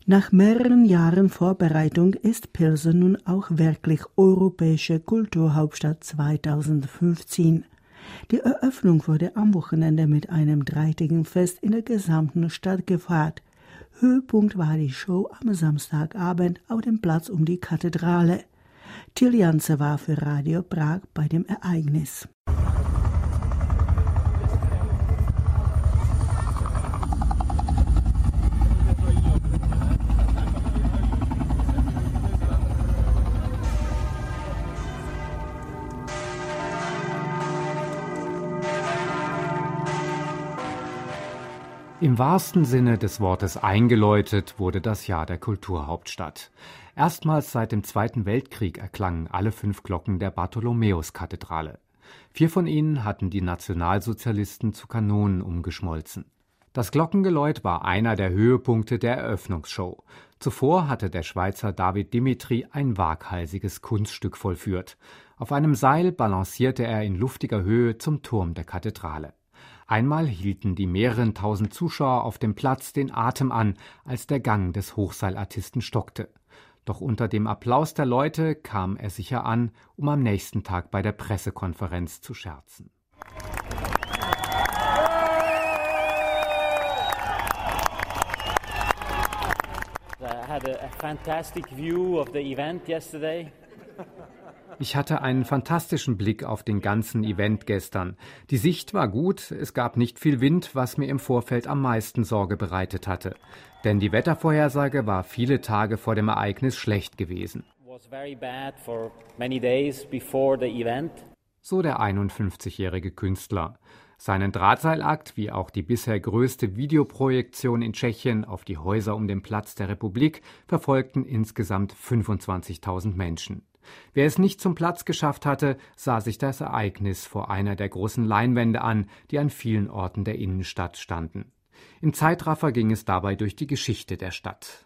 Nach mehreren Jahren Vorbereitung ist Pilsen nun auch wirklich europäische Kulturhauptstadt 2015. Die Eröffnung wurde am Wochenende mit einem dreitägigen Fest in der gesamten Stadt gefeiert. Höhepunkt war die Show am Samstagabend auf dem Platz um die Kathedrale. Till Janse war für Radio Prag bei dem Ereignis. Im wahrsten Sinne des Wortes eingeläutet wurde das Jahr der Kulturhauptstadt. Erstmals seit dem Zweiten Weltkrieg erklangen alle 5 Glocken der Bartholomäuskathedrale. 4 von ihnen hatten die Nationalsozialisten zu Kanonen umgeschmolzen. Das Glockengeläut war einer der Höhepunkte der Eröffnungsshow. Zuvor hatte der Schweizer David Dimitri ein waghalsiges Kunststück vollführt. Auf einem Seil balancierte er in luftiger Höhe zum Turm der Kathedrale. Einmal hielten die mehreren tausend Zuschauer auf dem Platz den Atem an, als der Gang des Hochseilartisten stockte. Doch unter dem Applaus der Leute kam er sicher an, um am nächsten Tag bei der Pressekonferenz zu scherzen. I had a fantastic view of the event yesterday. Ich hatte einen fantastischen Blick auf den ganzen Event gestern. Die Sicht war gut, es gab nicht viel Wind, was mir im Vorfeld am meisten Sorge bereitet hatte. Denn die Wettervorhersage war viele Tage vor dem Ereignis schlecht gewesen. So der 51-jährige Künstler. Seinen Drahtseilakt, wie auch die bisher größte Videoprojektion in Tschechien auf die Häuser um den Platz der Republik, verfolgten insgesamt 25.000 Menschen. Wer es nicht zum Platz geschafft hatte, sah sich das Ereignis vor einer der großen Leinwände an, die an vielen Orten der Innenstadt standen. Im Zeitraffer ging es dabei durch die Geschichte der Stadt.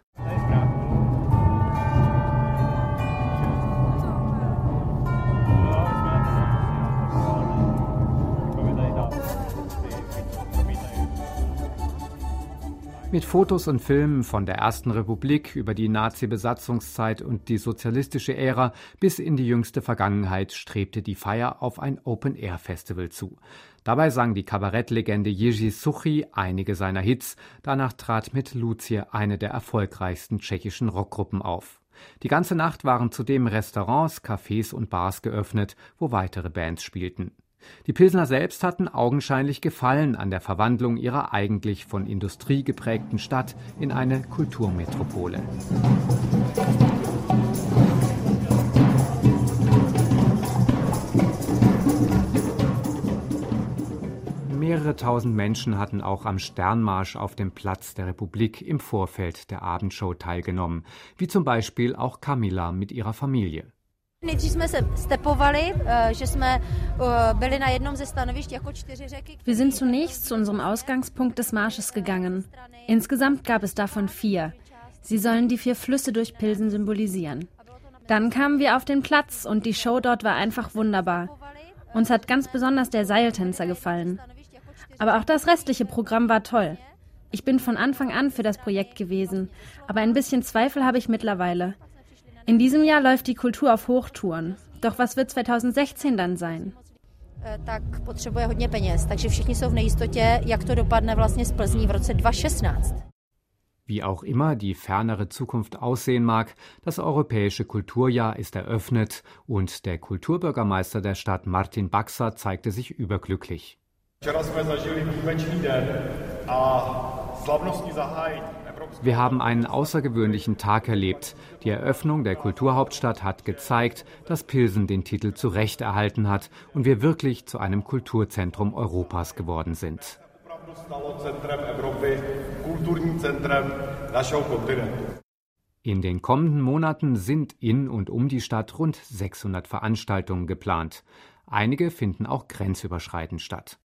Mit Fotos und Filmen von der Ersten Republik über die Nazi-Besatzungszeit und die sozialistische Ära bis in die jüngste Vergangenheit strebte die Feier auf ein Open-Air-Festival zu. Dabei sang die Kabarettlegende Jiří Suchý einige seiner Hits. Danach trat mit Lucie eine der erfolgreichsten tschechischen Rockgruppen auf. Die ganze Nacht waren zudem Restaurants, Cafés und Bars geöffnet, wo weitere Bands spielten. Die Pilsner selbst hatten augenscheinlich Gefallen an der Verwandlung ihrer eigentlich von Industrie geprägten Stadt in eine Kulturmetropole. Mehrere tausend Menschen hatten auch am Sternmarsch auf dem Platz der Republik im Vorfeld der Abendshow teilgenommen, wie zum Beispiel auch Kamila mit ihrer Familie. Wir sind zunächst zu unserem Ausgangspunkt des Marsches gegangen. Insgesamt gab es davon 4. Sie sollen die 4 Flüsse durch Pilsen symbolisieren. Dann kamen wir auf den Platz und die Show dort war einfach wunderbar. Uns hat ganz besonders der Seiltänzer gefallen. Aber auch das restliche Programm war toll. Ich bin von Anfang an für das Projekt gewesen, aber ein bisschen Zweifel habe ich mittlerweile. In diesem Jahr läuft die Kultur auf Hochtouren. Doch was wird 2016 dann sein? Wie auch immer die fernere Zukunft aussehen mag, das Europäische Kulturjahr ist eröffnet und der Kulturbürgermeister der Stadt Martin Baxa zeigte sich überglücklich. Wir haben einen außergewöhnlichen Tag erlebt. Die Eröffnung der Kulturhauptstadt hat gezeigt, dass Pilsen den Titel zu Recht erhalten hat und wir wirklich zu einem Kulturzentrum Europas geworden sind. In den kommenden Monaten sind in und um die Stadt rund 600 Veranstaltungen geplant. Einige finden auch grenzüberschreitend statt.